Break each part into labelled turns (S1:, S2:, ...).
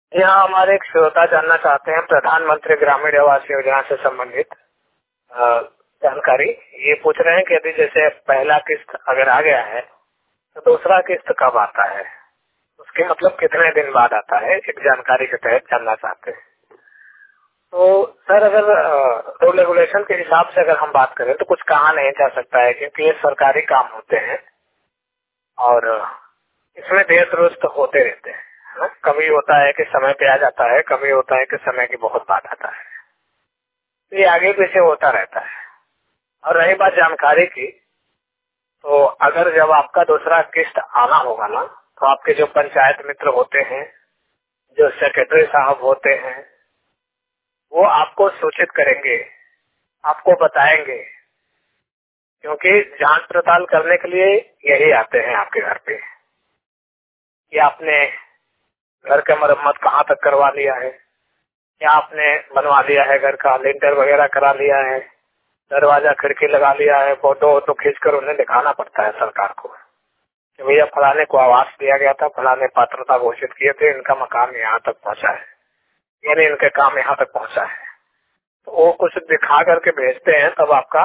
S1: यहाँ हमारे एक श्रोता जानना चाहते हैं प्रधानमंत्री ग्रामीण आवास योजना से संबंधित जानकारी। ये पूछ रहे हैं कि यदि जैसे पहला किस्त अगर आ गया है तो दूसरा किस्त कब आता है, उसके मतलब कितने दिन बाद आता है, एक जानकारी के तहत जानना चाहते हैं। तो सर अगर रूल रेगुलेशन के हिसाब से अगर हम बात करें तो कुछ कहा नहीं जा सकता है, क्योंकि ये सरकारी काम होते हैं और इसमें देर दुरुस्त होते रहते हैं। कभी होता है कि समय पे आ जाता है, कभी होता है कि समय की बहुत बात आता है, तो ये आगे पीछे होता रहता है। और रही बात जानकारी की, तो अगर जब आपका दूसरा किस्त आना होगा ना, तो आपके जो पंचायत मित्र होते हैं, जो सेक्रेटरी साहब होते हैं, वो आपको सूचित करेंगे, आपको बताएंगे, क्योंकि जांच पड़ताल करने के लिए यही आते हैं आपके घर पे कि आपने घर का मरम्मत कहाँ तक करवा लिया है, क्या आपने बनवा लिया है, घर का लिंटर वगैरह करा लिया है, दरवाजा खिड़की लगा लिया है। फोटो वोटो खींच कर उन्हें दिखाना पड़ता है सरकार को कि भैया फलाने को आवास दिया गया था, फलाने पात्रता घोषित किए थे, इनका मकान यहाँ तक पहुँचा है, यानी इनके काम यहाँ तक पहुँचा है। तो वो कुछ दिखा करके भेजते हैं, तब आपका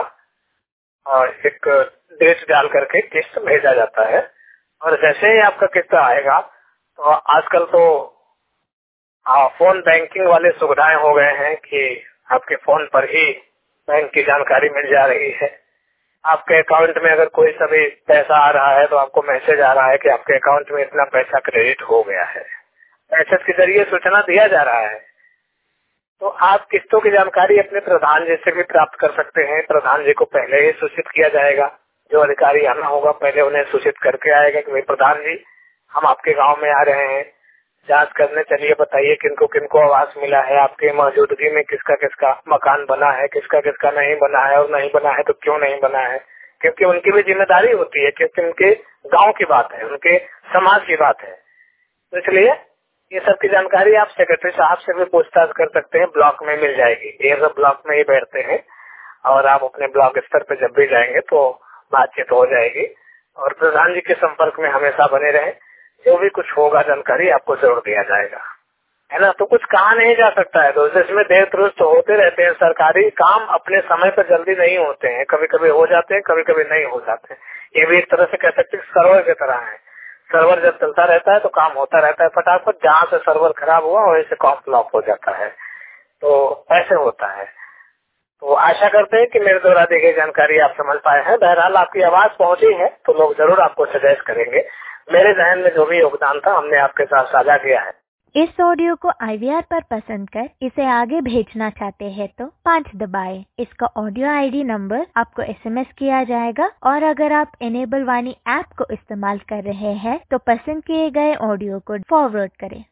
S1: एक डेट डाल करके किस्त भेजा जाता है। और जैसे ही आपका किस्त आएगा, तो आजकल तो फोन बैंकिंग वाले सुविधाएं हो गए हैं कि आपके फोन पर ही बैंक की जानकारी मिल जा रही है। आपके अकाउंट में अगर कोई सभी पैसा आ रहा है तो आपको मैसेज आ रहा है कि आपके अकाउंट में इतना पैसा क्रेडिट हो गया है, मैसेज के जरिए सूचना दिया जा रहा है। तो आप किस्तों की जानकारी अपने प्रधान जी से भी प्राप्त कर सकते हैं। प्रधान जी को पहले ही सूचित किया जाएगा, जो अधिकारी आना होगा पहले उन्हें सूचित करके आएगा कि भाई प्रधान जी हम आपके गांव में आ रहे हैं, जांच करने चलिए, बताइए किनको किनको आवास मिला है, आपके मौजूदगी में किसका किसका मकान बना है, किसका किसका नहीं बना है, और नहीं बना है तो क्यों नहीं बना है, क्योंकि उनकी भी जिम्मेदारी होती है, क्योंकि उनके गांव की बात है, उनके समाज की बात है। तो इसलिए ये सब की जानकारी आप सेक्रेटरी साहब से भी पूछताछ कर सकते हैं, ब्लॉक में मिल जाएगी। ये सब ब्लॉक में ही बैठते हैं और आप अपने ब्लॉक स्तर पे जब भी जाएंगे तो बातचीत हो जाएगी। और प्रधान जी के संपर्क में हमेशा बने रहें, जो भी कुछ होगा जानकारी आपको जरूर दिया जाएगा, है ना। तो कुछ कहा नहीं जा सकता है, तो इसमें देर दुरुस्त होते रहते हैं। सरकारी काम अपने समय पर जल्दी नहीं होते हैं, कभी कभी हो जाते हैं, कभी कभी नहीं हो जाते हैं। ये भी एक तरह से कह सकते हैं सर्वर की तरह है, सर्वर जब चलता रहता है तो काम होता रहता है फटाफट, जहाँ से सर्वर खराब हुआ वहीं से काम फ्लॉप हो जाता है। तो ऐसे होता है। तो आशा करते हैं कि मेरे द्वारा दी गई जानकारी आप समझ पाए हैं। बहरहाल आपकी आवाज पहुंची है तो लोग जरूर आपको सजेस्ट करेंगे। मेरे जहन में जो भी योगदान था हमने आपके साथ साझा किया है।
S2: इस ऑडियो को IVR पर पसंद कर इसे आगे भेजना चाहते हैं तो 5 दबाएं। इसका ऑडियो ID नंबर आपको SMS किया जाएगा, और अगर आप इनेबल वाणी ऐप को इस्तेमाल कर रहे हैं तो पसंद किए गए ऑडियो को फॉरवर्ड करें।